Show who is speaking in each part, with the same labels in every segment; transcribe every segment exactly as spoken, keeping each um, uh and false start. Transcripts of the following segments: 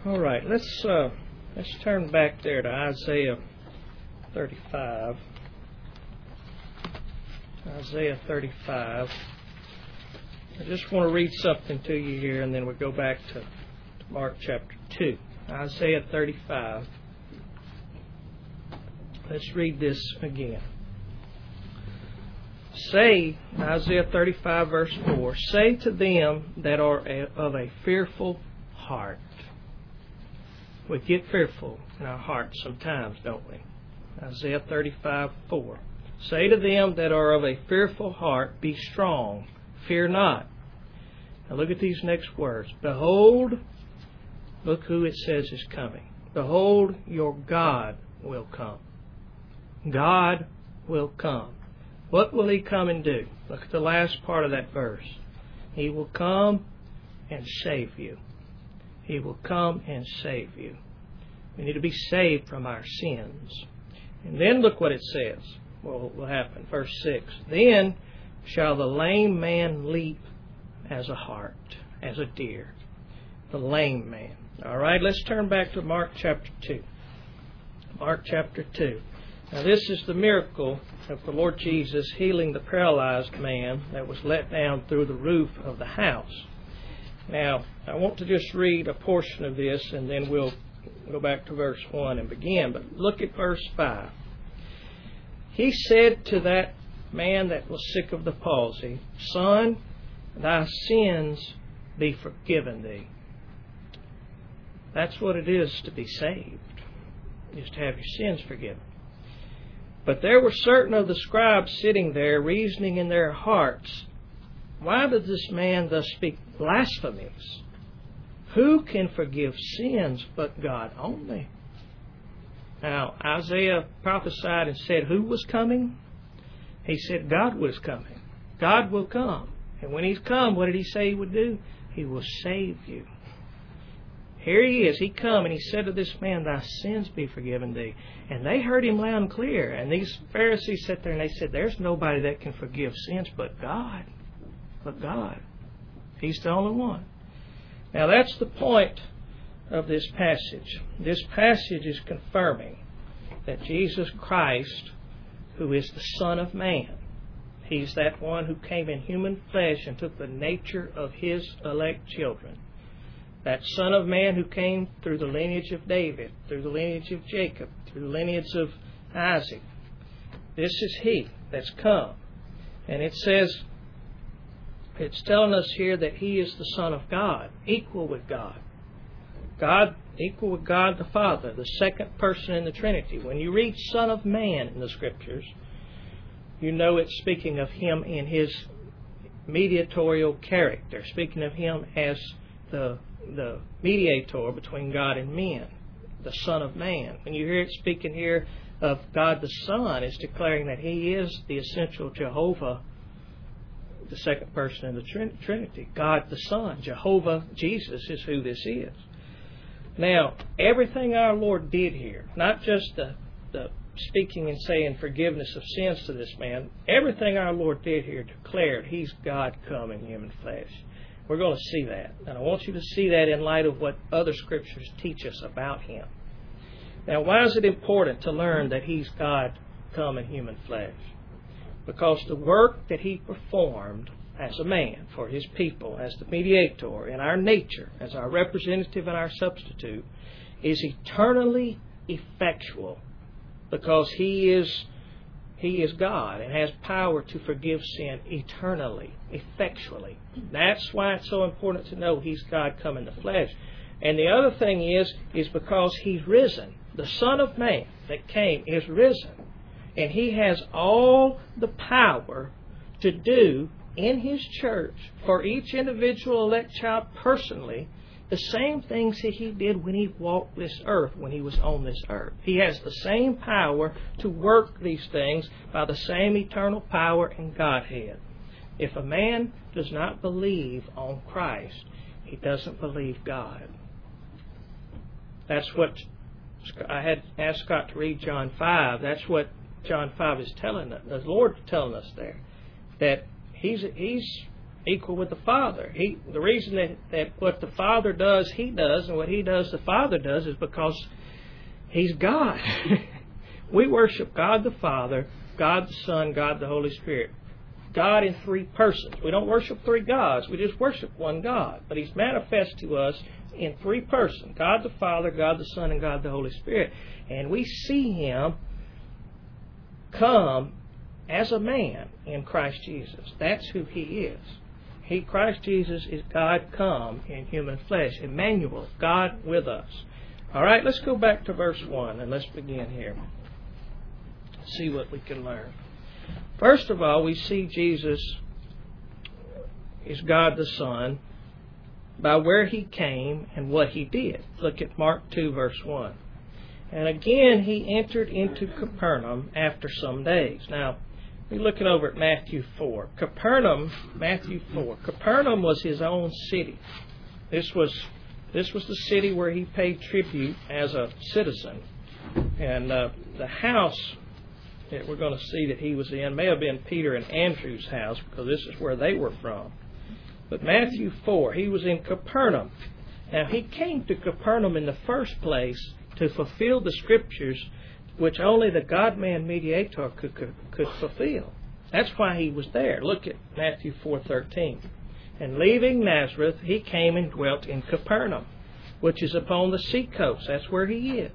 Speaker 1: All right, let's uh, let's turn back there to Isaiah thirty-five. Isaiah thirty-five. I just want to read something to you here, and then we'll go back to, to Mark chapter two. Isaiah thirty-five. Let's read this again. Say, Isaiah thirty-five, verse four, say to them that are a, of a fearful heart. We get fearful in our hearts sometimes, don't we? Isaiah thirty-five, four. Say to them that are of a fearful heart, be strong, fear not. Now look at these next words. Behold, look who it says is coming. Behold, your God will come. God will come. What will He come and do? Look at the last part of that verse. He will come and save you. He will come and save you. We need to be saved from our sins. And then look what it says. What will happen? Verse six. Then shall the lame man leap as a hart, as a deer. The lame man. All right, let's turn back to Mark chapter two. Mark chapter two. Now this is the miracle of the Lord Jesus healing the paralyzed man that was let down through the roof of the house. Now, I want to just read a portion of this, and then we'll go back to verse one and begin. But look at verse five. He said to that man that was sick of the palsy, Son, thy sins be forgiven thee. That's what it is to be saved, is to have your sins forgiven. But there were certain of the scribes sitting there, reasoning in their hearts, why does this man thus speak blasphemies? Who can forgive sins but God only? Now, Isaiah prophesied and said who was coming? He said God was coming. God will come. And when He's come, what did He say He would do? He will save you. Here He is. He come and He said to this man, thy sins be forgiven thee. And they heard Him loud and clear. And these Pharisees sat there and they said, there's nobody that can forgive sins but God. But God. He's the only one. Now that's the point of this passage. This passage is confirming that Jesus Christ, who is the Son of Man, He's that one who came in human flesh and took the nature of His elect children. That Son of Man who came through the lineage of David, through the lineage of Jacob, through the lineage of Isaac. This is He that's come. And it says, it's telling us here that He is the Son of God, equal with God. God, equal with God the Father, the second person in the Trinity. When you read Son of Man in the Scriptures, you know it's speaking of Him in His mediatorial character, speaking of Him as the the mediator between God and men, the Son of Man. When you hear it speaking here of God the Son, it's declaring that He is the essential Jehovah, the second person in the Trin- Trinity. God the Son, Jehovah, Jesus is who this is. Now, everything our Lord did here, not just the, the speaking and saying forgiveness of sins to this man, everything our Lord did here declared He's God come in human flesh. We're going to see that. And I want you to see that in light of what other Scriptures teach us about Him. Now, why is it important to learn that He's God come in human flesh? Because the work that He performed as a man for His people, as the mediator in our nature, as our representative and our substitute, is eternally effectual. Because He is He is God and has power to forgive sin eternally, effectually. That's why it's so important to know He's God come in the flesh. And the other thing is, is because He's risen. The Son of Man that came is risen. And He has all the power to do in His church, for each individual elect child personally, the same things that He did when He walked this earth, when He was on this earth. He has the same power to work these things by the same eternal power in Godhead. If a man does not believe on Christ, he doesn't believe God. That's what I had asked Scott to read John five. That's what John five is telling us. The Lord is telling us there. That He's He's equal with the Father. He, the reason that, that what the Father does, He does, and what He does, the Father does, is because He's God. We worship God the Father, God the Son, God the Holy Spirit. God in three persons. We don't worship three gods. We just worship one God. But He's manifest to us in three persons. God the Father, God the Son, and God the Holy Spirit. And we see Him come as a man in Christ Jesus. That's who He is. He, Christ Jesus, is God come in human flesh. Emmanuel, God with us. All right, let's go back to verse one and let's begin here. See what we can learn. First of all, we see Jesus is God the Son by where He came and what He did. Look at Mark two, verse one. And again, He entered into Capernaum after some days. Now, we're looking over at Matthew four. Capernaum, Matthew four. Capernaum was His own city. This was this was the city where He paid tribute as a citizen. And uh, the house that we're going to see that He was in may have been Peter and Andrew's house, because this is where they were from. But Matthew four, He was in Capernaum. Now, He came to Capernaum in the first place to fulfill the Scriptures which only the God-man mediator could, could, could fulfill. That's why He was there. Look at Matthew four thirteen. And leaving Nazareth, He came and dwelt in Capernaum, which is upon the sea coast. That's where He is.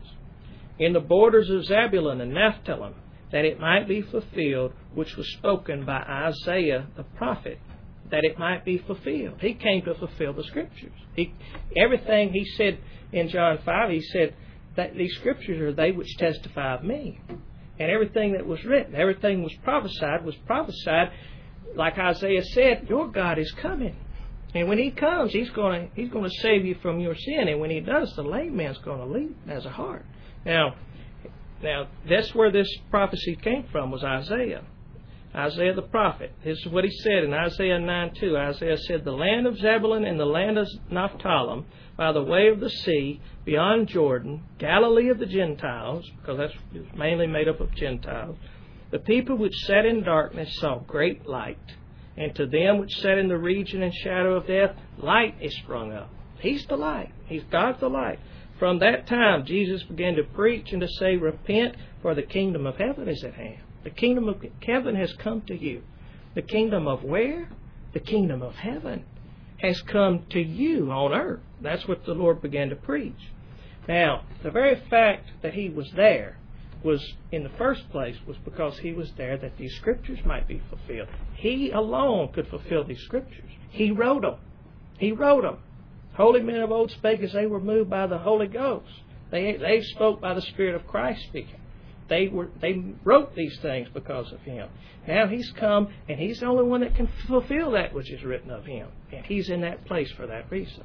Speaker 1: In the borders of Zebulun and Naphtali, that it might be fulfilled, which was spoken by Isaiah the prophet, that it might be fulfilled. He came to fulfill the Scriptures. He, everything He said in John five, He said that these Scriptures are they which testify of me. And everything that was written, everything was prophesied, was prophesied, like Isaiah said, your God is coming. And when He comes, He's going to He's going to save you from your sin. And when He does, the lame man's going to leap as a hart. Now, Now, that's where this prophecy came from, was Isaiah. Isaiah the prophet. This is what he said in Isaiah nine two. Isaiah said, the land of Zebulun and the land of Naphtali, by the way of the sea, beyond Jordan, Galilee of the Gentiles, because that's mainly made up of Gentiles, the people which sat in darkness saw great light. And to them which sat in the region and shadow of death, light is sprung up. He's the light. He's God the light. From that time, Jesus began to preach and to say, repent, for the kingdom of heaven is at hand. The kingdom of heaven has come to you. The kingdom of where? The kingdom of heaven has come to you on earth. That's what the Lord began to preach. Now, the very fact that He was there was, in the first place, was because He was there that these Scriptures might be fulfilled. He alone could fulfill these Scriptures. He wrote them. He wrote them. Holy men of old spake as they were moved by the Holy Ghost. They they spoke by the Spirit of Christ speaking. They were they wrote these things because of Him. Now He's come, and He's the only one that can fulfill that which is written of Him. And He's in that place for that reason.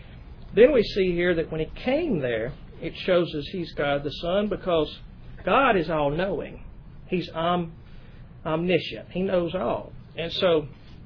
Speaker 1: Then we see here that when He came there, it shows us He's God the Son, because God is all-knowing. He's om, omniscient. He knows all. And so,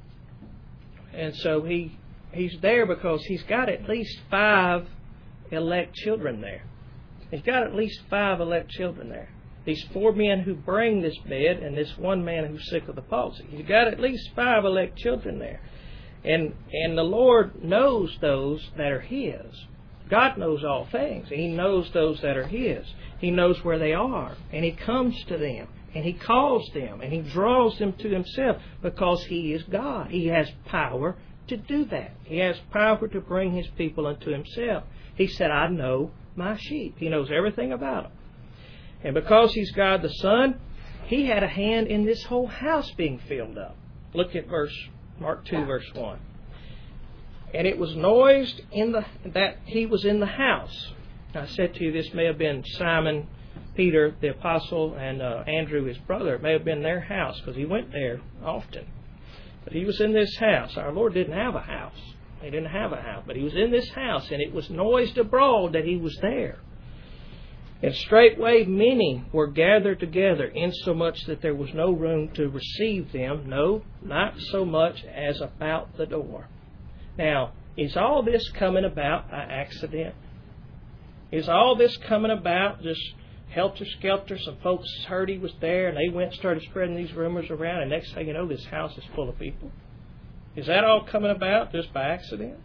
Speaker 1: and so He... He's there because He's got at least five elect children there. He's got at least five elect children there. These four men who bring this bed and this one man who's sick of the palsy. He's got at least five elect children there. And and the Lord knows those that are His. God knows all things. He knows those that are His. He knows where they are. And He comes to them. And He calls them. And He draws them to Himself because He is God. He has power to do that. He has power to bring His people unto Himself. He said, I know my sheep. He knows everything about them. And because He's God the Son, He had a hand in this whole house being filled up. Look at verse Mark two, verse one. And it was noised in the that He was in the house. I said to you, this may have been Simon, Peter, the apostle, and uh, Andrew, his brother. It may have been their house, because He went there often. But He was in this house. Our Lord didn't have a house. He didn't have a house. But He was in this house, and it was noised abroad that He was there. And straightway many were gathered together, insomuch that there was no room to receive them, no, not so much as about the door. Now, is all this coming about by accident? Is all this coming about just helter-skelter? Some folks heard He was there, and they went and started spreading these rumors around, and next thing you know, this house is full of people. Is that all coming about just by accident?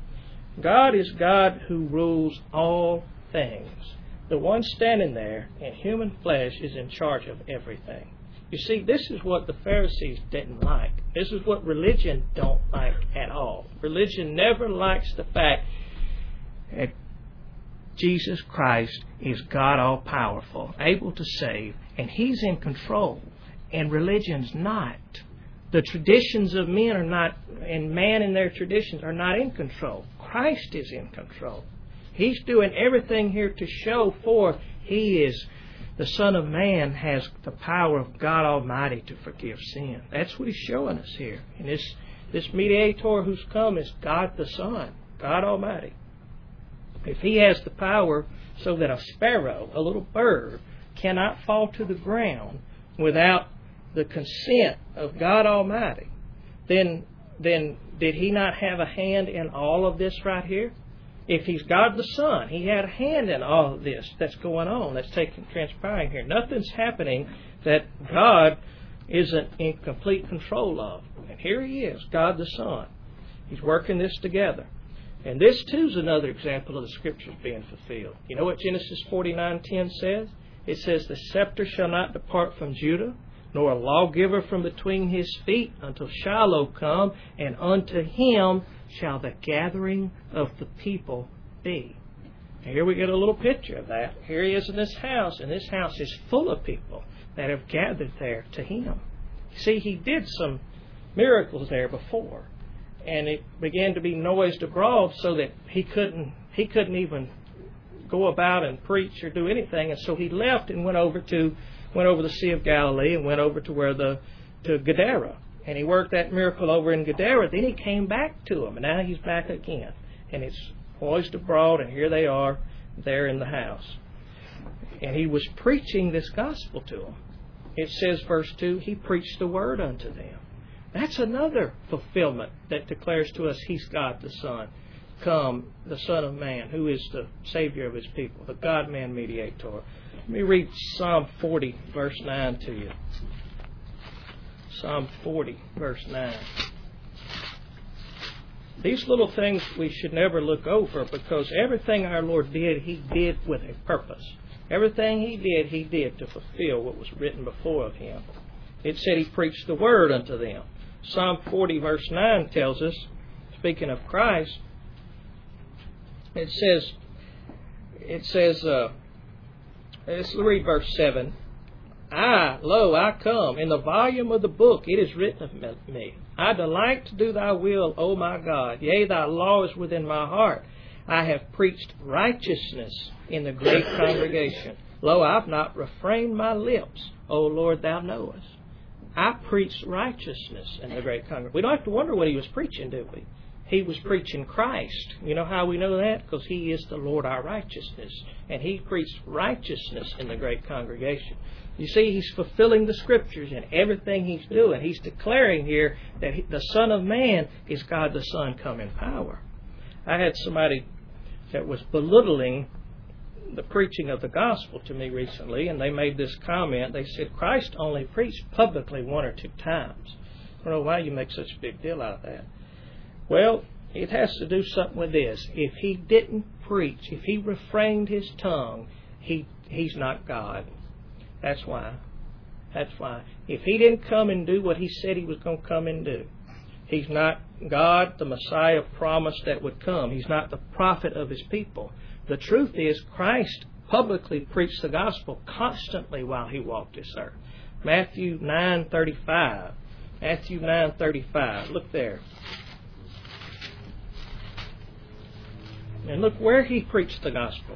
Speaker 1: God is God who rules all things. The one standing there in human flesh is in charge of everything. You see, this is what the Pharisees didn't like. This is what religion don't like at all. Religion never likes the fact that Jesus Christ is God all-powerful, able to save, and He's in control, and religion's not. The traditions of men are not, and man and their traditions are not in control. Christ is in control. He's doing everything here to show forth He is, the Son of Man has the power of God Almighty to forgive sin. That's what He's showing us here. And this, this mediator who's come is God the Son, God Almighty. If He has the power so that a sparrow, a little bird, cannot fall to the ground without the consent of God Almighty, then, then did He not have a hand in all of this right here? If He's God the Son, He had a hand in all of this that's going on, that's taking transpiring here. Nothing's happening that God isn't in complete control of. And here He is, God the Son. He's working this together. And this too is another example of the Scriptures being fulfilled. You know what Genesis forty-nine ten says? It says, "The scepter shall not depart from Judah, nor a lawgiver from between his feet, until Shiloh come, and unto him shall the gathering of the people be." And here we get a little picture of that. Here He is in this house, and this house is full of people that have gathered there to Him. See, He did some miracles there before, and it began to be noised abroad so that He couldn't He couldn't even go about and preach or do anything, and so He left and went over to went over the Sea of Galilee and went over to where the to Gadara. And He worked that miracle over in Gadara. Then He came back to them, and now He's back again. And it's noised abroad, and here they are, there in the house. And He was preaching this gospel to them. It says, verse two, He preached the word unto them. That's another fulfillment that declares to us He's God the Son. Come, the Son of Man, who is the Savior of His people, the God-man mediator. Let me read Psalm forty, verse nine to you. Psalm forty, verse nine. These little things we should never look over, because everything our Lord did, He did with a purpose. Everything He did, He did to fulfill what was written before of Him. It said He preached the word unto them. Psalm forty, verse nine tells us, speaking of Christ, it says, it says, uh, let's read verse seven. I, lo, I come. In the volume of the book it is written of me. I delight to do Thy will, O my God. Yea, Thy law is within my heart. I have preached righteousness in the great congregation. Lo, I have not refrained my lips. O Lord, Thou knowest. I preached righteousness in the great congregation. We don't have to wonder what He was preaching, do we? He was preaching Christ. You know how we know that? Because He is the Lord our righteousness. And He preached righteousness in the great congregation. You see, He's fulfilling the Scriptures in everything He's doing. He's declaring here that he, the Son of Man is God the Son come in power. I had somebody that was belittling the preaching of the gospel to me recently, and they made this comment. They said, Christ only preached publicly one or two times. I don't know why you make such a big deal out of that. Well, it has to do something with this. If He didn't preach, if He refrained His tongue, he He's not God. That's why. That's why. If He didn't come and do what He said He was going to come and do, He's not God, the Messiah promised that would come. He's not the prophet of His people. The truth is, Christ publicly preached the gospel constantly while He walked this earth. Matthew nine thirty-five. Matthew nine thirty-five. Look there. And look where He preached the gospel.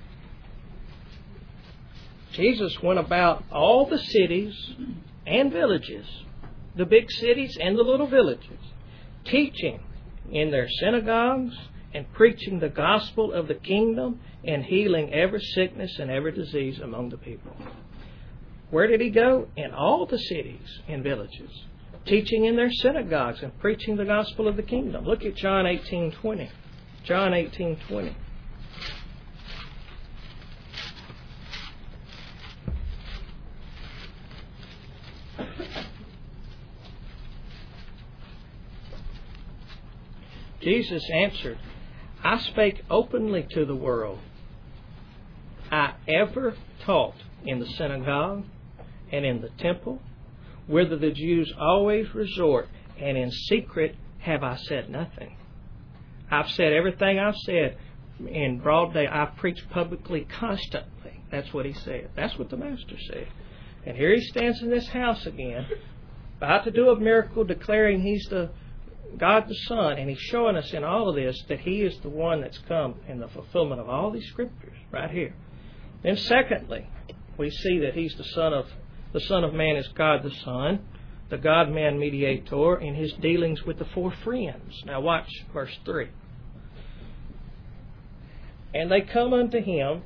Speaker 1: Jesus went about all the cities and villages, the big cities and the little villages, teaching in their synagogues and preaching the gospel of the kingdom and healing every sickness and every disease among the people. Where did He go? In all the cities and villages, teaching in their synagogues and preaching the gospel of the kingdom. Look at John eighteen twenty. John eighteen twenty. Jesus answered, I spake openly to the world. I ever taught in the synagogue and in the temple, whither the Jews always resort, and in secret have I said nothing. I've said everything I've said in broad day. I've preached publicly constantly. That's what he said. That's what the Master said. And here he stands in this house again, about to do a miracle, declaring he's the God the Son, and he's showing us in all of this that he is the one that's come in the fulfillment of all these scriptures right here. Then secondly, we see that he's the Son of the Son of Man is God the Son, the God-man mediator in his dealings with the four friends. Now watch verse three. And they come unto him,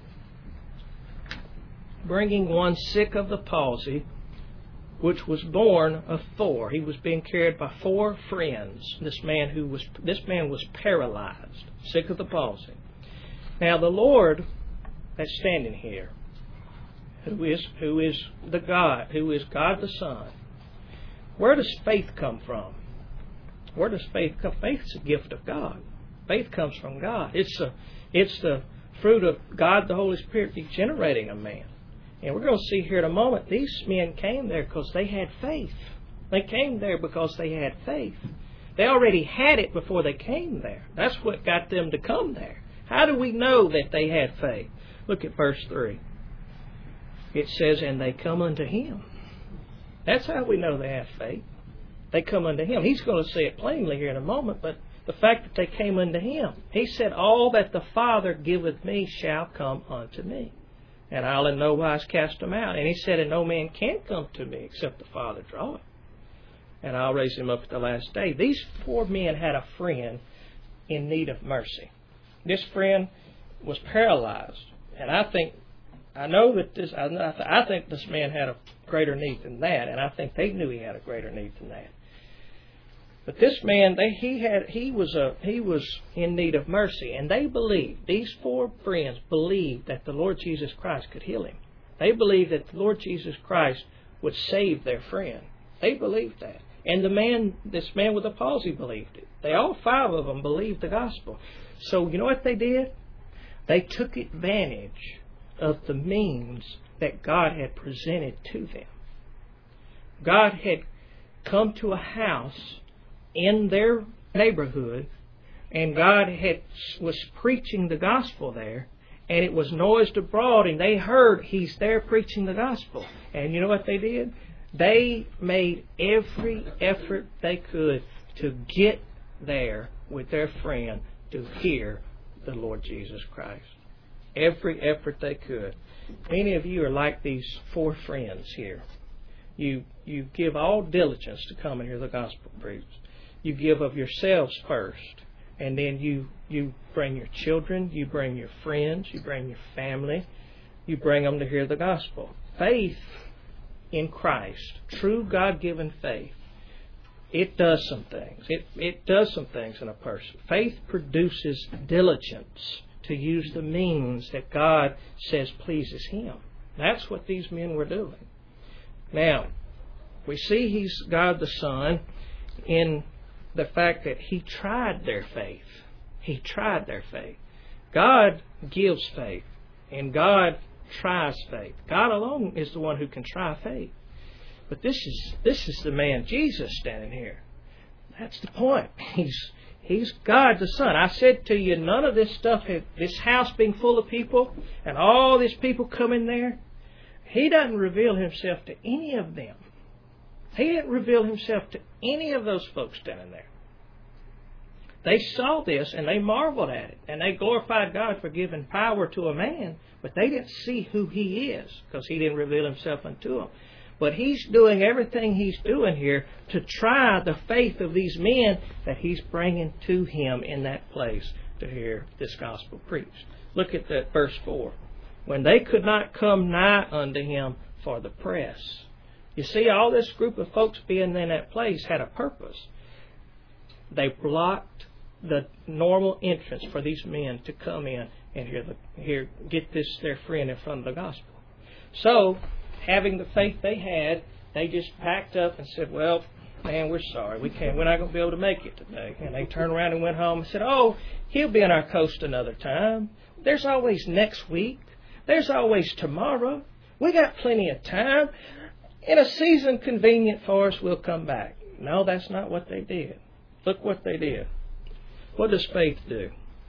Speaker 1: bringing one sick of the palsy, which was born of four. He was being carried by four friends. This man who was this man was paralyzed, sick of the palsy. Now the Lord that's standing here, who is who is the God, who is God the Son. Where does faith come from? Where does faith come? Faith is a gift of God. Faith comes from God. It's a it's the fruit of God the Holy Spirit regenerating a man. And we're going to see here in a moment, these men came there because they had faith. They came there because they had faith. They already had it before they came there. That's what got them to come there. How do we know that they had faith? Look at verse three. It says, and they come unto him. That's how we know they have faith. They come unto him. He's going to say it plainly here in a moment, but the fact that they came unto him. He said, all that the Father giveth me shall come unto me. And I'll in no wise cast them out. And he said, and no man can come to me except the Father draw him. And I'll raise him up at the last day. These four men had a friend in need of mercy. This friend was paralyzed. And I think, I know that this, I, I think this man had a greater need than that. And I think they knew he had a greater need than that. But this man, they, he had, he was a, he was in need of mercy, and they believed. These four friends believed that the Lord Jesus Christ could heal him. They believed that the Lord Jesus Christ would save their friend. They believed that, and the man, this man with the palsy, believed it. They all five of them believed the gospel. So you know what they did? They took advantage of the means that God had presented to them. God had come to a house in their neighborhood, and God had was preaching the gospel there, and it was noised abroad, and they heard he's there preaching the gospel. And you know what they did? They made every effort they could to get there with their friend to hear the Lord Jesus Christ. Every effort they could. Many of you are like these four friends here. You you give all diligence to come and hear the gospel preached. You give of yourselves first, and then you, you bring your children, you bring your friends, you bring your family, you bring them to hear the gospel. Faith in Christ, true God-given faith, it does some things. It, it does some things in a person. Faith produces diligence to use the means that God says pleases Him. That's what these men were doing. Now, we see He's God the Son in the fact that He tried their faith. He tried their faith. God gives faith, and God tries faith. God alone is the one who can try faith. But this is this is the man Jesus standing here. That's the point. He's He's God the Son. I said to you, none of this stuff, this house being full of people, and all these people coming there, He doesn't reveal Himself to any of them. He didn't reveal Himself to any of those folks standing there. They saw this and they marveled at it. And they glorified God for giving power to a man. But they didn't see who He is because He didn't reveal Himself unto them. But He's doing everything He's doing here to try the faith of these men that He's bringing to Him in that place to hear this gospel preached. Look at that verse four. When they could not come nigh unto Him for the press. You see, all this group of folks being in that place had a purpose. They blocked the normal entrance for these men to come in and hear the hear get this their friend in front of the gospel. So, having the faith they had, they just packed up and said, well, man, we're sorry. We can't, we're not going to be able to make it today. And they turned around and went home and said, oh, he'll be on our coast another time. There's always next week. There's always tomorrow. We got plenty of time. In a season convenient for us, we'll come back. No, that's not what they did. Look what they did. What does faith do?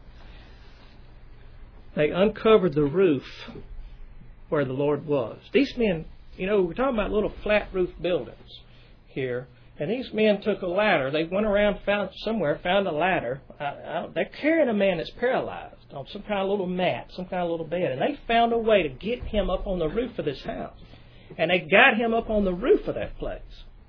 Speaker 1: They uncovered the roof where the Lord was. These men, you know, we're talking about little flat roof buildings here. And these men took a ladder. They went around, found somewhere, found a ladder. I, I, they're carrying a man that's paralyzed on some kind of little mat, some kind of little bed. And they found a way to get him up on the roof of this house. And they got him up on the roof of that place.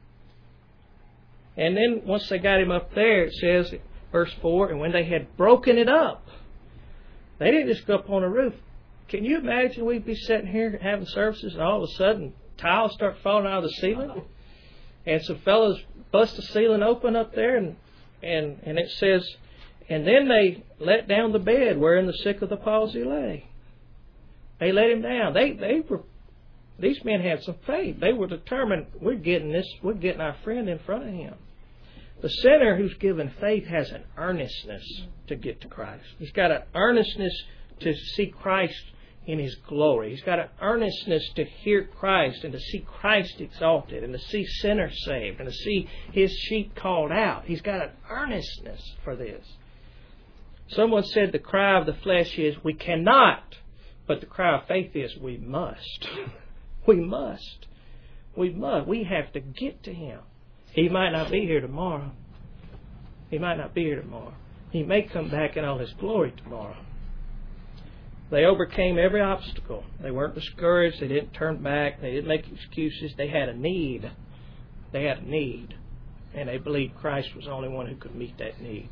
Speaker 1: And then once they got him up there, it says, verse four, and when they had broken it up, they didn't just go up on the roof. Can you imagine we'd be sitting here having services and all of a sudden tiles start falling out of the ceiling? And some fellows bust the ceiling open up there, and, and, and it says, and then they let down the bed wherein the sick of the palsy lay. They let him down. They they were these men had some faith. They were determined, we're getting this, we're getting our friend in front of him. The sinner who's given faith has an earnestness to get to Christ. He's got an earnestness to see Christ in His glory. He's got an earnestness to hear Christ and to see Christ exalted and to see sinners saved and to see His sheep called out. He's got an earnestness for this. Someone said the cry of the flesh is, we cannot. But the cry of faith is, we must. We must. We must. We have to get to Him. He might not be here tomorrow. He might not be here tomorrow. He may come back in all His glory tomorrow. They overcame every obstacle. They weren't discouraged. They didn't turn back. They didn't make excuses. They had a need. They had a need. And they believed Christ was the only one who could meet that need.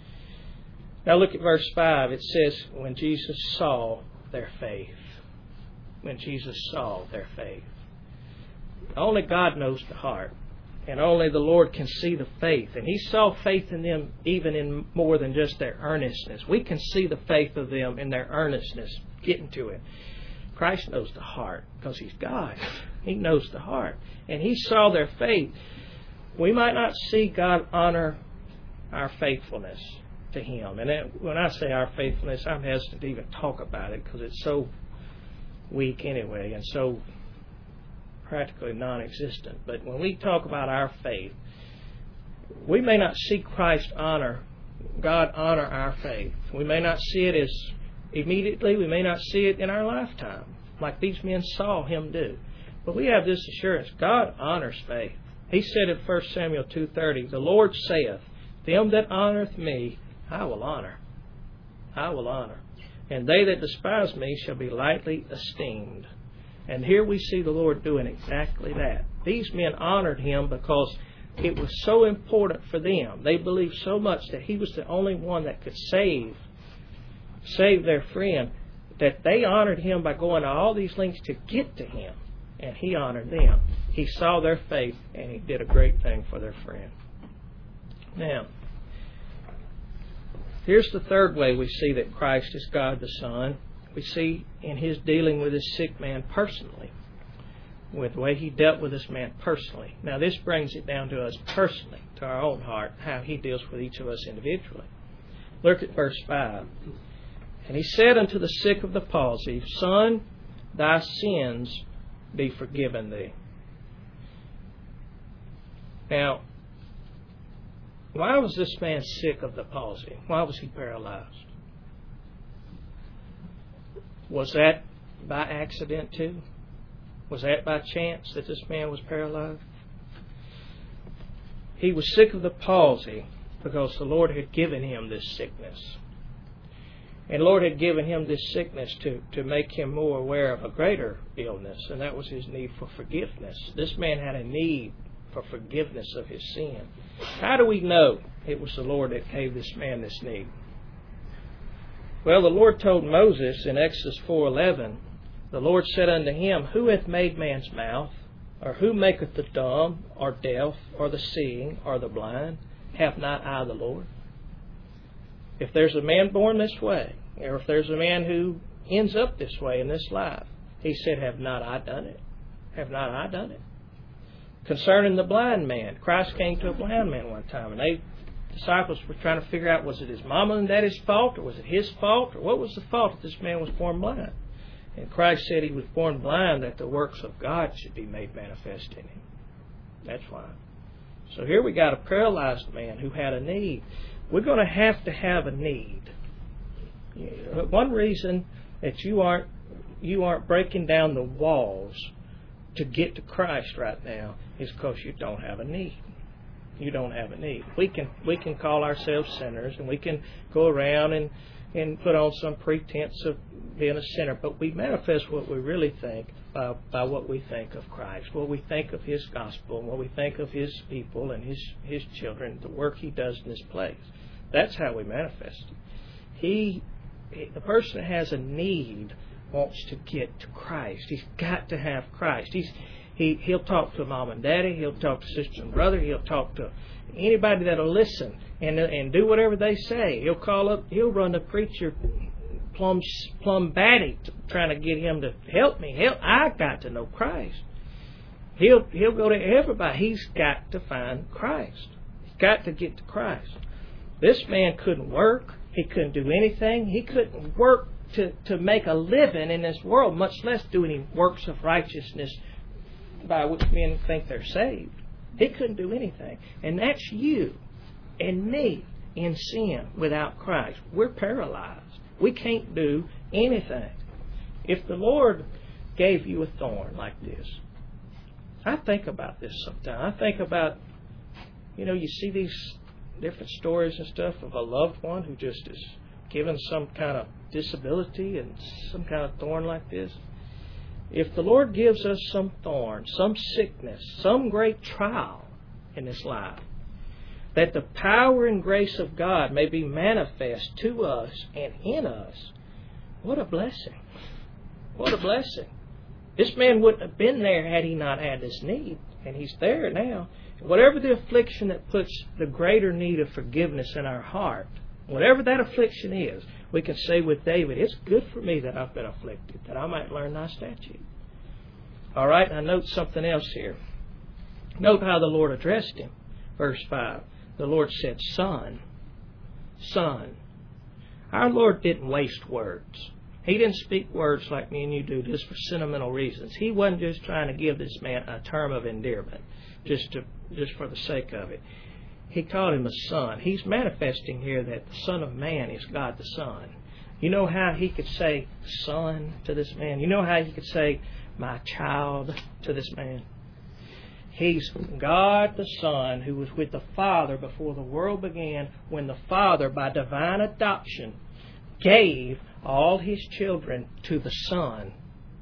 Speaker 1: Now look at verse five. It says, when Jesus saw their faith. When Jesus saw their faith. Only God knows the heart. And only the Lord can see the faith. And He saw faith in them even in more than just their earnestness. We can see the faith of them in their earnestness, getting to it. Christ knows the heart because He's God. He knows the heart. And He saw their faith. We might not see God honor our faithfulness to Him. And that, when I say our faithfulness, I'm hesitant to even talk about it because it's so weak anyway and so practically non-existent. But when we talk about our faith, we may not see Christ honor, God honor our faith. We may not see it as immediately, we may not see it in our lifetime, like these men saw Him do. But we have this assurance, God honors faith. He said in First Samuel two thirty, the Lord saith, them that honoreth me, I will honor. I will honor. And they that despise me shall be lightly esteemed. And here we see the Lord doing exactly that. These men honored Him because it was so important for them. They believed so much that He was the only one that could save, save their friend, that they honored Him by going to all these lengths to get to Him. And He honored them. He saw their faith and He did a great thing for their friend. Now, here's the third way we see that Christ is God the Son. We see in His dealing with this sick man personally, with the way He dealt with this man personally. Now this brings it down to us personally, to our own heart, how He deals with each of us individually. Look at verse five. And He said unto the sick of the palsy, Son, thy sins be forgiven thee. Now, why was this man sick of the palsy? Why was he paralyzed? Was that by accident too? Was that by chance that this man was paralyzed? He was sick of the palsy because the Lord had given him this sickness. And the Lord had given him this sickness to, to make him more aware of a greater illness, and that was his need for forgiveness. This man had a need for forgiveness of his sin. How do we know it was the Lord that gave this man this need? Well, the Lord told Moses in Exodus four eleven, the Lord said unto him, Who hath made man's mouth? Or who maketh the dumb, or deaf, or the seeing, or the blind? Have not I the Lord? If there's a man born this way, or if there's a man who ends up this way in this life, He said, Have not I done it? Have not I done it? Concerning the blind man, Christ came to a blind man one time, and they disciples were trying to figure out, was it his mama and daddy's fault, or was it his fault, or what was the fault that this man was born blind? And Christ said he was born blind that the works of God should be made manifest in him. That's why. So here we got a paralyzed man who had a need. We're going to have to have a need. One reason that you aren't you aren't breaking down the walls to get to Christ right now is because you don't have a need. You don't have a need. We can we can call ourselves sinners, and we can go around and, and put on some pretense of being a sinner, but we manifest what we really think by, by what we think of Christ, what we think of His gospel, what we think of His people and His His children, the work He does in this place. That's how we manifest. He, the person that has a need wants to get to Christ. He's got to have Christ. He's He, he'll talk to mom and daddy. He'll talk to sister and brother. He'll talk to anybody that'll listen and and do whatever they say. He'll call up. He'll run the preacher plumb plumb batty trying to get him to help me. Help! I got to know Christ. He'll he'll go to everybody. He's got to find Christ. He's got to get to Christ. This man couldn't work. He couldn't do anything. He couldn't work to to make a living in this world, much less do any works of righteousness by which men think they're saved. He couldn't do anything. And that's you and me in sin without Christ. We're paralyzed. We can't do anything. If the Lord gave you a thorn like this, I think about this sometimes. I think about, you know, you see these different stories and stuff of a loved one who just is given some kind of disability and some kind of thorn like this. If the Lord gives us some thorn, some sickness, some great trial in this life, that the power and grace of God may be manifest to us and in us, what a blessing. What a blessing. This man wouldn't have been there had he not had this need, and he's there now. Whatever the affliction that puts the greater need of forgiveness in our heart, whatever that affliction is, we can say with David, it's good for me that I've been afflicted, that I might learn thy statute. All right, now note something else here. Note how the Lord addressed him. Verse five. The Lord said, Son, Son. Our Lord didn't waste words. He didn't speak words like me and you do just for sentimental reasons. He wasn't just trying to give this man a term of endearment, just to just for the sake of it. He called him a son. He's manifesting here that the Son of Man is God the Son. You know how he could say son to this man? You know how he could say my child to this man? He's God the Son who was with the Father before the world began, when the Father, by divine adoption, gave all His children to the Son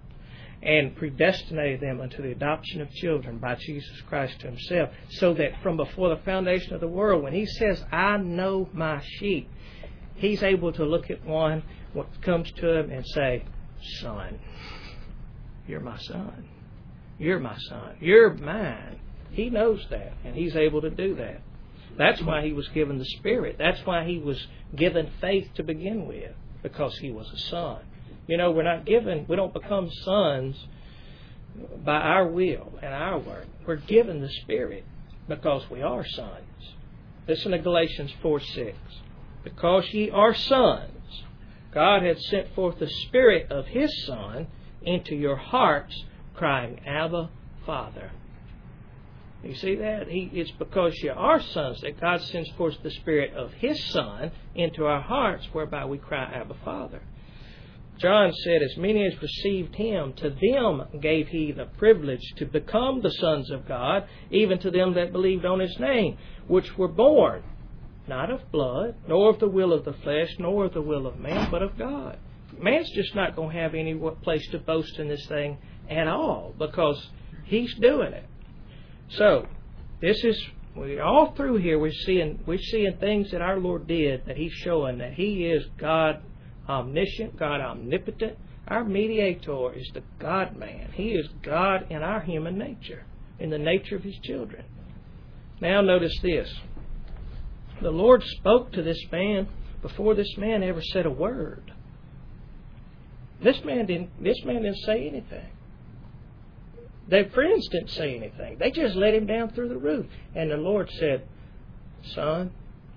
Speaker 1: and predestinated them unto the adoption of children by Jesus Christ to Himself, so that from before the foundation of the world, when He says, I know my sheep, He's able to look at one, what comes to him, and say, Son, you're my son. You're my son. You're mine. He knows that, and He's able to do that. That's why He was given the Spirit. That's why He was given faith to begin with, because He was a son. You know, we're not given, we don't become sons by our will and our work. We're given the Spirit because we are sons. Listen to Galatians four six. Because ye are sons, God hath sent forth the Spirit of His Son into your hearts, crying, Abba, Father. You see that? He, it's because you are sons that God sends forth the Spirit of His Son into our hearts, whereby we cry, Abba, Father. John said, as many as received Him, to them gave He the privilege to become the sons of God, even to them that believed on His name, which were born, not of blood, nor of the will of the flesh, nor of the will of man, but of God. Man's just not going to have any place to boast in this thing at all, because He's doing it. So, this is, we all through here, we're seeing, we're seeing things that our Lord did, that He's showing that He is God omniscient, God omnipotent. Our mediator is the God-man. He is God in our human nature, in the nature of His children. Now notice this. The Lord spoke to this man before this man ever said a word. This man didn't, this man didn't say anything. Their friends didn't say anything. They just let him down through the roof. And the Lord said, Son,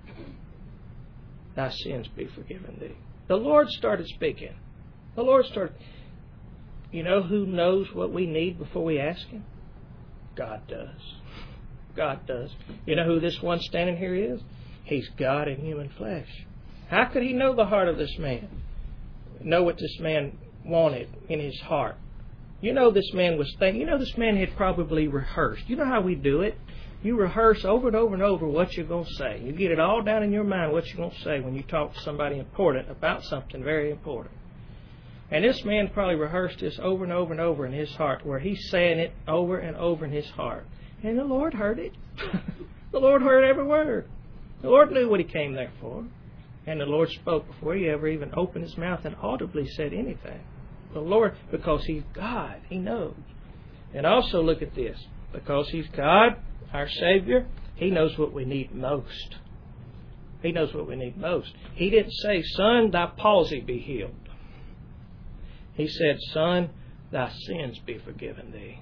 Speaker 1: thy sins be forgiven thee. The Lord started speaking. The Lord started. You know who knows what we need before we ask Him? God does. God does. You know who this one standing here is? He's God in human flesh. How could He know the heart of this man? Know what this man wanted in his heart? You know this man was thinking. You know this man had probably rehearsed. You know how we do it? You rehearse over and over and over what you're going to say. You get it all down in your mind what you're going to say when you talk to somebody important about something very important. And this man probably rehearsed this over and over and over in his heart, where he's saying it over and over in his heart. And the Lord heard it. The Lord heard every word. The Lord knew what He came there for. And the Lord spoke before He ever even opened His mouth and audibly said anything. The Lord, because He's God, He knows. And also look at this. Because He's God, our Savior, He knows what we need most. He knows what we need most. He didn't say, Son, thy palsy be healed. He said, Son, thy sins be forgiven thee.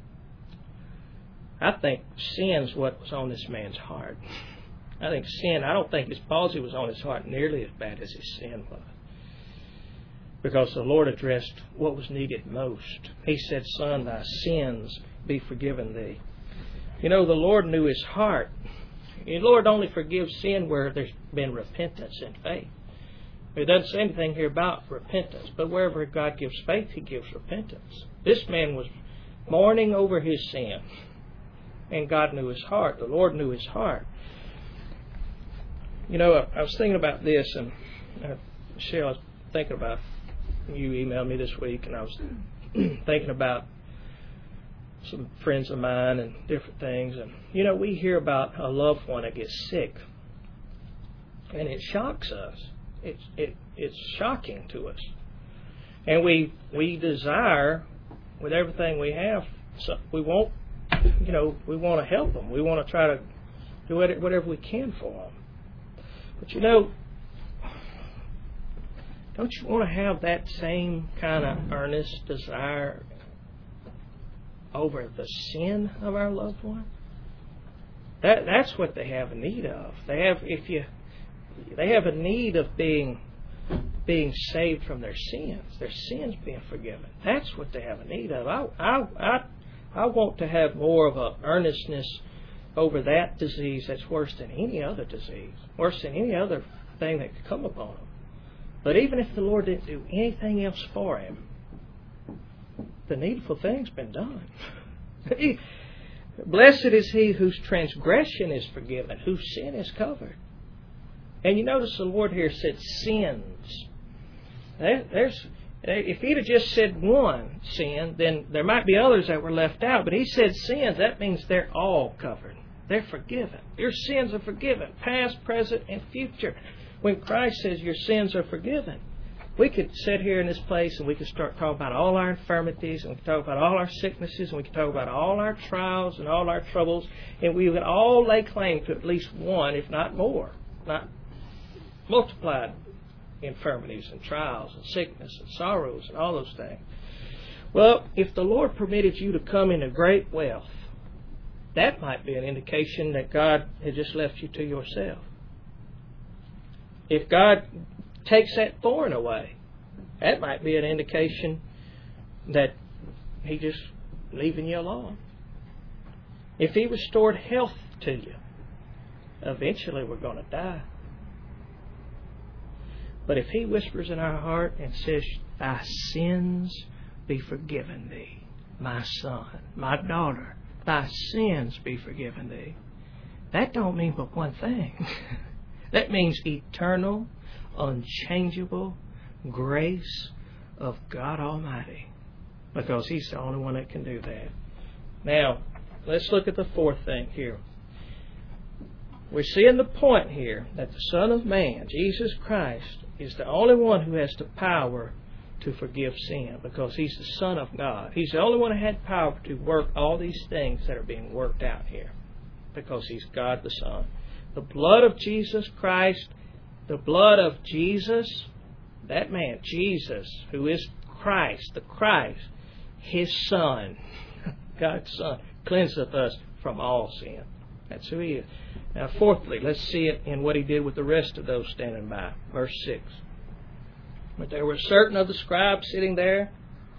Speaker 1: I think sin's what was on this man's heart. I think sin, I don't think his palsy was on his heart nearly as bad as his sin was. Because the Lord addressed what was needed most. He said, Son, thy sins be forgiven thee. You know, the Lord knew his heart. The Lord only forgives sin where there's been repentance and faith. It doesn't say anything here about repentance, but wherever God gives faith, He gives repentance. This man was mourning over his sin, and God knew his heart. The Lord knew his heart. You know, I, I was thinking about this, and uh, Michelle, I was thinking about, you emailed me this week, and I was thinking about some friends of mine and different things. And, you know, we hear about a loved one that gets sick, and it shocks us. It's it it's shocking to us, and we we desire with everything we have. So we want, you know, we want to help them. We want to try to do whatever we can for them. But you know, don't you want to have that same kind of earnest desire over the sin of our loved one? That that's what they have a need of. They have if you. They have a need of being being saved from their sins, their sins being forgiven. That's what they have a need of. I I I, I want to have more of a earnestness over that disease that's worse than any other disease, worse than any other thing that could come upon them. But even if the Lord didn't do anything else for him, the needful thing's been done. Blessed is he whose transgression is forgiven, whose sin is covered. And you notice the Lord here said sins. There's, if he'd have just said one sin, then there might be others that were left out. But he said sins. That means they're all covered. They're forgiven. Your sins are forgiven, past, present, and future. When Christ says your sins are forgiven, we could sit here in this place and we could start talking about all our infirmities, and we could talk about all our sicknesses, and we could talk about all our trials and all our troubles, and we would all lay claim to at least one, if not more, not multiplied infirmities and trials and sickness and sorrows and all those things. Well, if the Lord permitted you to come into great wealth, that might be an indication that God had just left you to yourself. If God takes that thorn away, that might be an indication that He just leaving you alone. If He restored health to you, eventually we're going to die. But if He whispers in our heart and says, thy sins be forgiven thee, my son, my daughter, thy sins be forgiven thee, that don't mean but one thing. That means eternal, unchangeable grace of God Almighty, because He's the only one that can do that. Now, let's look at the fourth thing here. We're seeing the point here that the Son of Man, Jesus Christ, is the only one who has the power to forgive sin, because He's the Son of God. He's the only one who had power to work all these things that are being worked out here, because He's God the Son. The blood of Jesus Christ, the blood of Jesus, that man, Jesus, who is Christ, the Christ, His Son. God's Son, cleanseth us from all sin. That's who He is. Now, fourthly, let's see it in what He did with the rest of those standing by. Verse six. But there were certain of the scribes sitting there,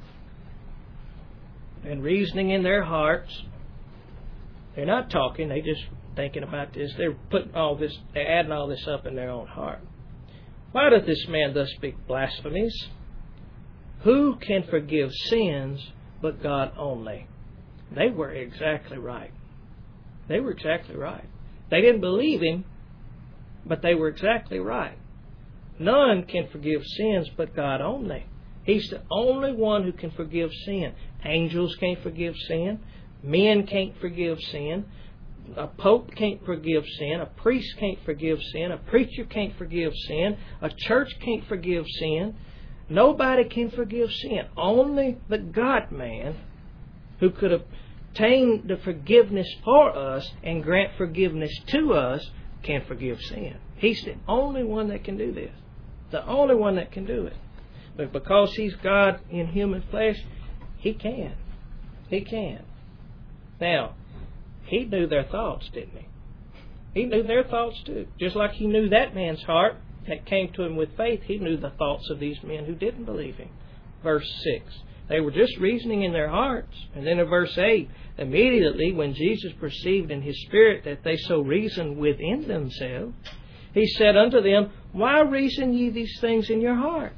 Speaker 1: and reasoning in their hearts. They're not talking, they're just thinking about this. They're putting all this, they're adding all this up in their own heart. Why doth this man thus speak blasphemies? Who can forgive sins but God only? They were exactly right. They were exactly right. They didn't believe Him, but they were exactly right. None can forgive sins but God only. He's the only one who can forgive sin. Angels can't forgive sin. Men can't forgive sin. A pope can't forgive sin. A priest can't forgive sin. A preacher can't forgive sin. A church can't forgive sin. Nobody can forgive sin. Only the God-man, who could obtain the forgiveness for us and grant forgiveness to us, can forgive sin. He's the only one that can do this. The only one that can do it. But because He's God in human flesh, He can. He can. Now, He knew their thoughts, didn't He? He knew their thoughts too. Just like He knew that man's heart that came to him with faith, He knew the thoughts of these men who didn't believe Him. Verse six. They were just reasoning in their hearts. And then in verse eight, immediately when Jesus perceived in His spirit that they so reasoned within themselves, He said unto them, Why reason ye these things in your hearts?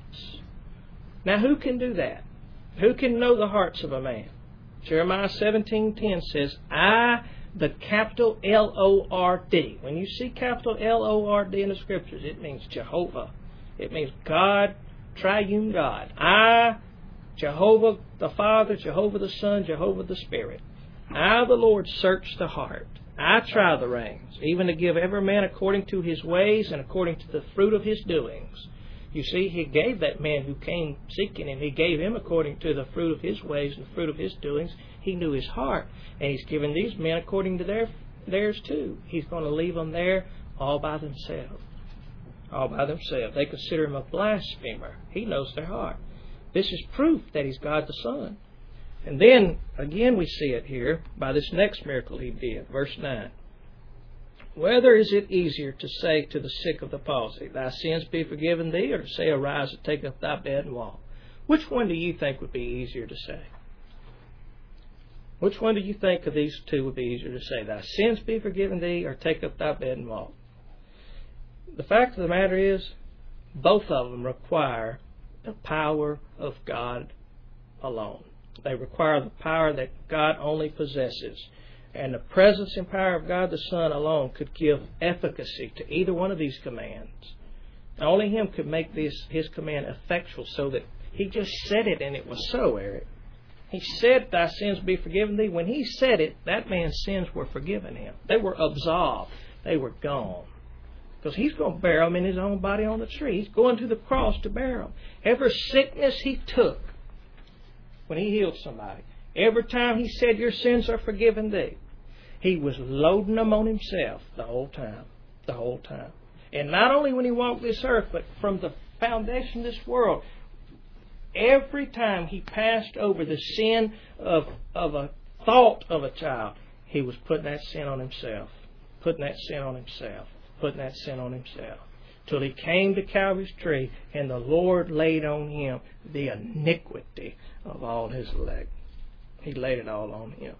Speaker 1: Now who can do that? Who can know the hearts of a man? Jeremiah seventeen ten says, I, the capital L O R D. When you see capital L O R D in the Scriptures, it means Jehovah. It means God, triune God. I, Jehovah the Father, Jehovah the Son, Jehovah the Spirit. I, the Lord, search the heart. I try the reins, even to give every man according to his ways and according to the fruit of his doings. You see, He gave that man who came seeking Him, He gave him according to the fruit of his ways and the fruit of his doings. He knew his heart. And He's given these men according to their theirs too. He's going to leave them there all by themselves. All by themselves. They consider Him a blasphemer. He knows their heart. This is proof that He's God the Son. And then, again, we see it here by this next miracle He did. Verse nine. Whether is it easier to say to the sick of the palsy, Thy sins be forgiven thee, or to say, Arise and take up thy bed and walk? Which one do you think would be easier to say? Which one do you think of these two would be easier to say? Thy sins be forgiven thee, or take up thy bed and walk? The fact of the matter is, both of them require the power of God alone. They require the power that God only possesses. And the presence and power of God the Son alone could give efficacy to either one of these commands. Only Him could make this His command effectual, so that He just said it and it was so, Eric. He said, Thy sins be forgiven thee. When He said it, that man's sins were forgiven him. They were absolved. They were gone. Because He's going to bear them in His own body on the tree. He's going to the cross to bear them. Every sickness He took when He healed somebody, every time He said, Your sins are forgiven thee, He was loading them on Himself the whole time. The whole time. And not only when He walked this earth, but from the foundation of this world, every time He passed over the sin of, of a thought of a child, He was putting that sin on Himself. Putting that sin on Himself. Putting that sin on Himself. Till He came to Calvary's tree, and the Lord laid on Him the iniquity of all His elect. He laid it all on Him.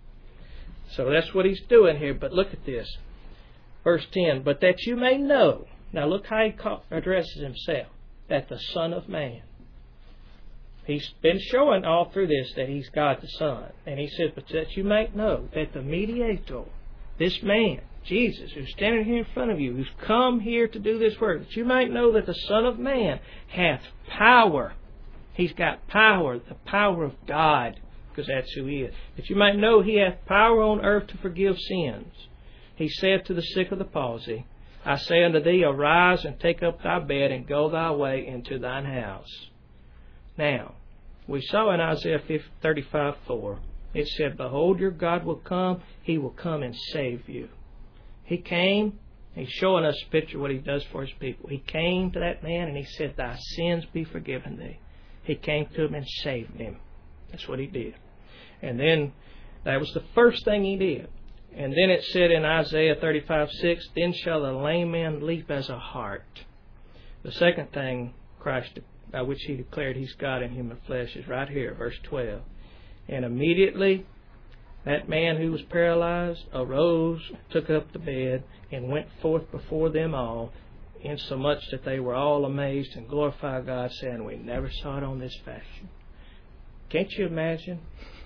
Speaker 1: So that's what He's doing here. But look at this. Verse ten. But that you may know. Now look how He addresses Himself. That the Son of Man. He's been showing all through this that He's God the Son. And He says, but that you may know that the mediator, this man, Jesus, who's standing here in front of you, who's come here to do this work, that you might know that the Son of Man hath power. He's got power, the power of God, because that's who He is. That you might know He hath power on earth to forgive sins. He said to the sick of the palsy, I say unto thee, Arise and take up thy bed and go thy way into thine house. Now, we saw in Isaiah thirty-five four, it said, Behold, your God will come, He will come and save you. He came, He's showing us a picture of what He does for His people. He came to that man and He said, Thy sins be forgiven thee. He came to him and saved him. That's what He did. And then That was the first thing he did. And then it said in Isaiah thirty-five six, then shall the lame man leap as a hart. The second thing Christ, by which he declared he's God in human flesh, is right here, verse twelve. And immediately that man who was paralyzed arose, took up the bed, and went forth before them all, insomuch that they were all amazed and glorified God, saying, we never saw it on this fashion. Can't you imagine?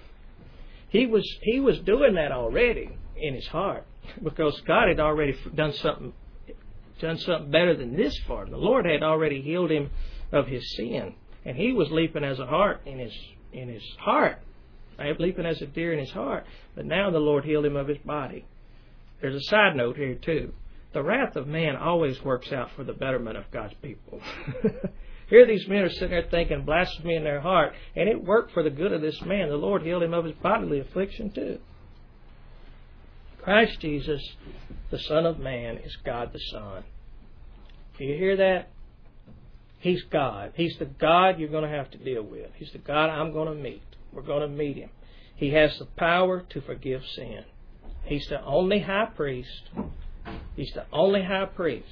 Speaker 1: He was he was doing that already in his heart, because God had already done something done something better than this for him. The Lord had already healed him of his sin, and he was leaping as a hart in his in his heart. I am leaping as a deer in his heart. But now the Lord healed him of his body. There's a side note here too. The wrath of man always works out for the betterment of God's people. Here these men are sitting there thinking blasphemy in their heart, and it worked for the good of this man. The Lord healed him of his bodily affliction too. Christ Jesus, the Son of Man, is God the Son. Do you hear that? He's God. He's the God you're going to have to deal with. He's the God I'm going to meet. We're going to meet Him. He has the power to forgive sin. He's the only high priest. He's the only high priest.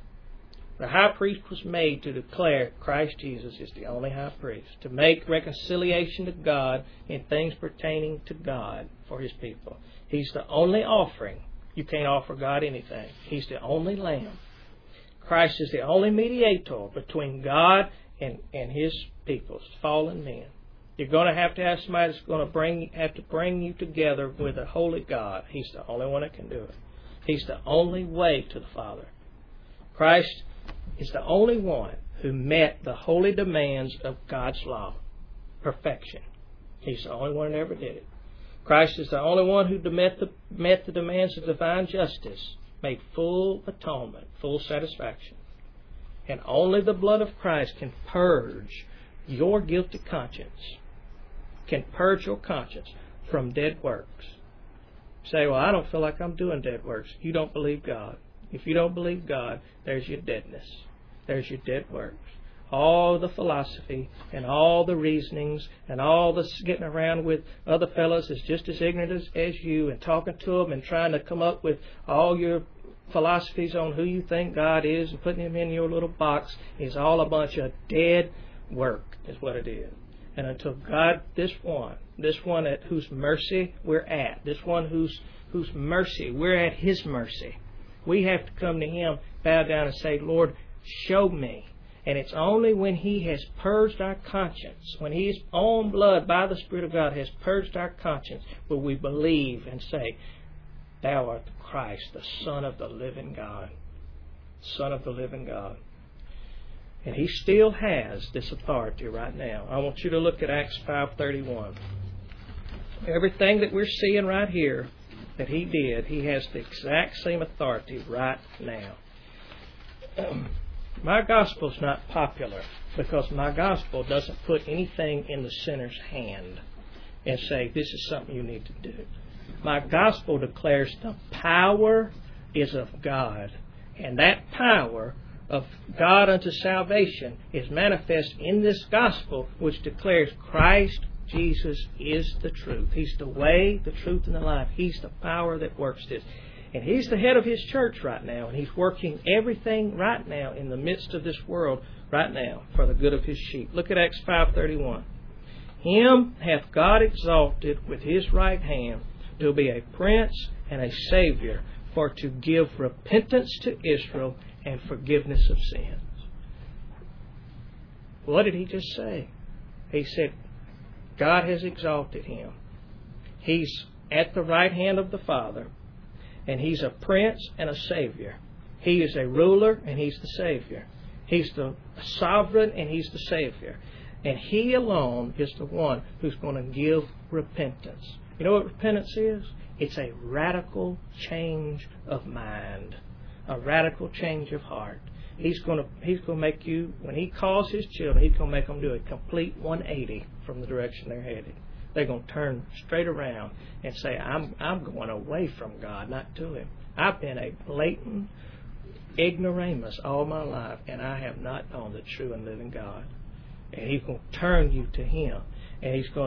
Speaker 1: The high priest was made to declare Christ Jesus is the only high priest, to make reconciliation to God in things pertaining to God for His people. He's the only offering. You can't offer God anything. He's the only lamb. Christ is the only mediator between God and, and His people, fallen men. You're going to have to have somebody that's going to bring have to bring you together with a holy God. He's the only one that can do it. He's the only way to the Father. Christ is the only one who met the holy demands of God's law. Perfection. He's the only one that ever did it. Christ is the only one who met the, met the demands of divine justice, made full atonement, full satisfaction. And only the blood of Christ can purge your guilty conscience, can purge your conscience from dead works. Say, well, I don't feel like I'm doing dead works. You don't believe God. If you don't believe God, there's your deadness. There's your dead works. All the philosophy and all the reasonings and all the getting around with other fellows is just as ignorant as, as you, and talking to them and trying to come up with all your philosophies on who you think God is and putting Him in your little box is all a bunch of dead work is what it is. And until God, this one, this one at whose mercy we're at, this one whose whose mercy, we're at His mercy. We have to come to Him, bow down and say, Lord, show me. And it's only when He has purged our conscience, when His own blood by the Spirit of God has purged our conscience, will we believe and say, Thou art the Christ, the Son of the living God. Son of the living God. And He still has this authority right now. I want you to look at Acts five thirty-one. Everything that we're seeing right here that He did, He has the exact same authority right now. Um, my gospel's not popular because my gospel doesn't put anything in the sinner's hand and say, this is something you need to do. My gospel declares the power is of God. And that power of God unto salvation is manifest in this gospel, which declares Christ Jesus is the truth. He's the way, the truth, and the life. He's the power that works this. And He's the head of His church right now, and He's working everything right now in the midst of this world right now for the good of His sheep. Look at Acts five thirty-one. Him hath God exalted with His right hand to be a prince and a savior, for to give repentance to Israel and forgiveness of sins. What did He just say? He said, God has exalted Him. He's at the right hand of the Father, and He's a prince and a savior. He is a ruler, and He's the savior. He's the sovereign, and He's the savior. And He alone is the one who's going to give repentance. You know what repentance is? It's a radical change of mind, a radical change of heart. He's going to He's going to make you, when He calls His children, He's going to make them do a complete one eighty from the direction they're headed. They're going to turn straight around and say, I'm I'm going away from God, not to Him. I've been a blatant ignoramus all my life, and I have not known the true and living God. And He's going to turn you to Him, and He's going to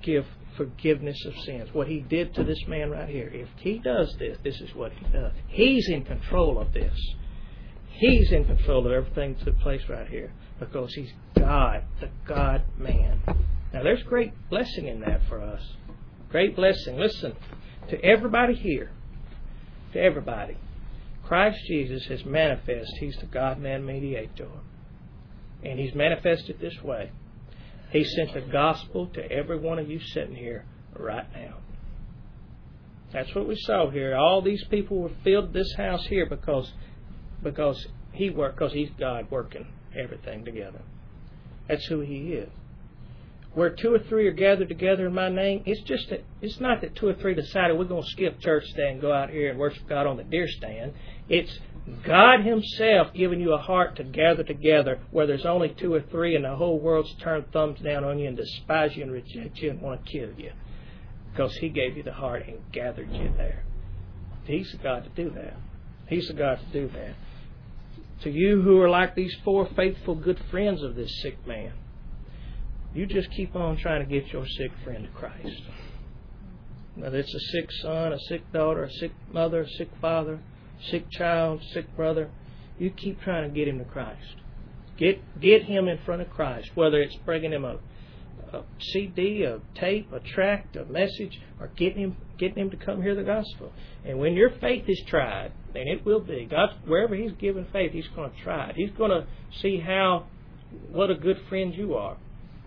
Speaker 1: give forgiveness of sins. What He did to this man right here. If He does this, this is what He does. He's in control of this. He's in control of everything that took place right here. Because He's God, the God-man. Now there's great blessing in that for us. Great blessing. Listen, to everybody here, to everybody, Christ Jesus has manifested. He's the God-man mediator. And He's manifested this way. He sent the gospel to every one of you sitting here right now. That's what we saw here. All these people were filled this house here because because He worked, because He's God working everything together. That's who He is. Where two or three are gathered together in my name, it's just that it's not that two or three decided we're going to skip church today and go out here and worship God on the deer stand. It's God Himself giving you a heart to gather together where there's only two or three and the whole world's turned thumbs down on you and despise you and reject you and want to kill you. Because He gave you the heart and gathered you there. He's the God to do that. He's the God to do that. To you who are like these four faithful good friends of this sick man, you just keep on trying to get your sick friend to Christ. Whether it's a sick son, a sick daughter, a sick mother, a sick father, sick child, sick brother, you keep trying to get him to Christ. Get get him in front of Christ, whether it's bringing him a, a C D, a tape, a tract, a message, or getting him getting him to come hear the gospel. And when your faith is tried, and it will be, God, wherever He's given faith, He's going to try it. He's going to see how what a good friend you are.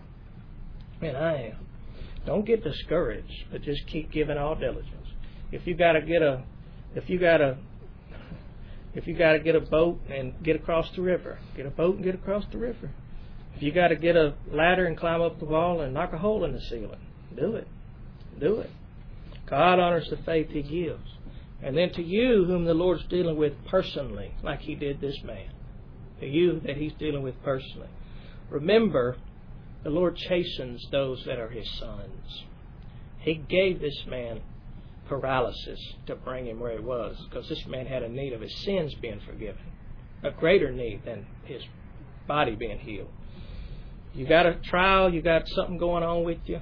Speaker 1: And I am. Don't get discouraged, but just keep giving all diligence. If you got to get a, if you got to, if you got to get a boat and get across the river, get a boat and get across the river. If you got to get a ladder and climb up the wall and knock a hole in the ceiling, do it. Do it. God honors the faith He gives. And then to you, whom the Lord's dealing with personally, like He did this man, to you that He's dealing with personally, remember, the Lord chastens those that are His sons. He gave this man paralysis to bring him where he was, because this man had a need of his sins being forgiven, a greater need than his body being healed. You got a trial, you got something going on with you,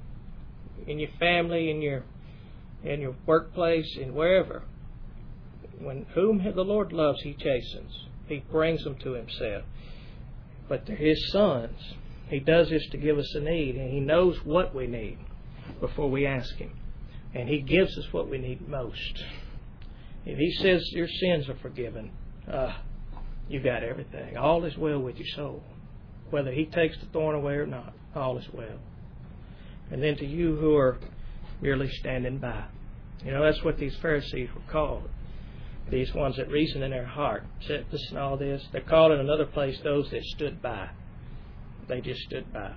Speaker 1: in your family, in your in your workplace, and wherever. When whom the Lord loves, He chastens. He brings them to Himself. But they're His sons. He does this to give us a need, and He knows what we need before we ask Him. And He gives us what we need most. If He says your sins are forgiven, uh, you got everything. All is well with your soul. Whether He takes the thorn away or not, all is well. And then to you who are merely standing by. You know, that's what these Pharisees were called. These ones that reason in their heart. Said, listen to all this. They're called in another place those that stood by. They just stood by.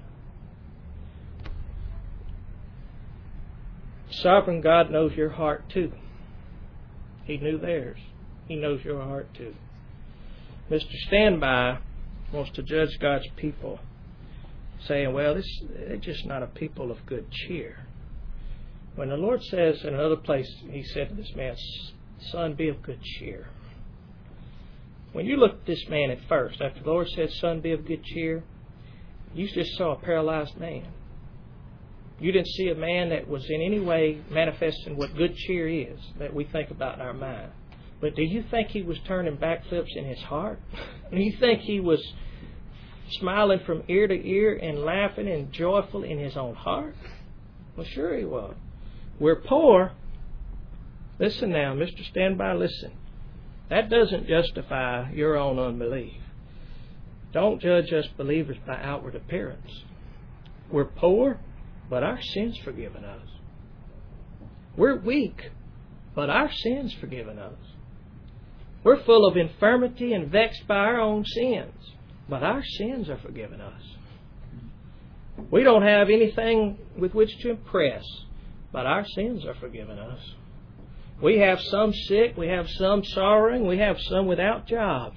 Speaker 1: Sovereign God knows your heart too. He knew theirs. He knows your heart too. Mister Standby wants to judge God's people, saying, well, this they're just not a people of good cheer. When the Lord says in another place, He said to this man, son, be of good cheer. When you look at this man at first, after the Lord said, son, be of good cheer, you just saw a paralyzed man. You didn't see a man that was in any way manifesting what good cheer is that we think about in our mind. But do you think he was turning backflips in his heart? Do you think he was smiling from ear to ear and laughing and joyful in his own heart? Well, sure he was. We're poor. Listen now, Mister Standby, listen. That doesn't justify your own unbelief. Don't judge us believers by outward appearance. We're poor, but our sins forgiven us. We're weak, but our sins forgiven us. We're full of infirmity and vexed by our own sins, but our sins are forgiven us. We don't have anything with which to impress, but our sins are forgiven us. We have some sick, we have some sorrowing, we have some without jobs,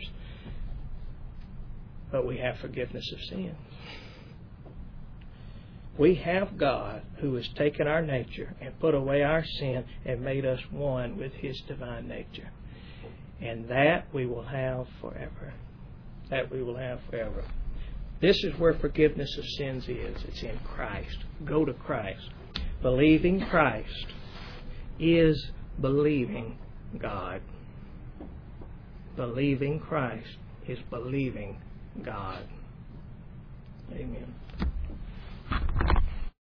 Speaker 1: but we have forgiveness of sins. We have God who has taken our nature and put away our sin and made us one with His divine nature. And that we will have forever. That we will have forever. This is where forgiveness of sins is. It's in Christ. Go to Christ. Believing Christ is believing God. Believing Christ is believing God. Amen.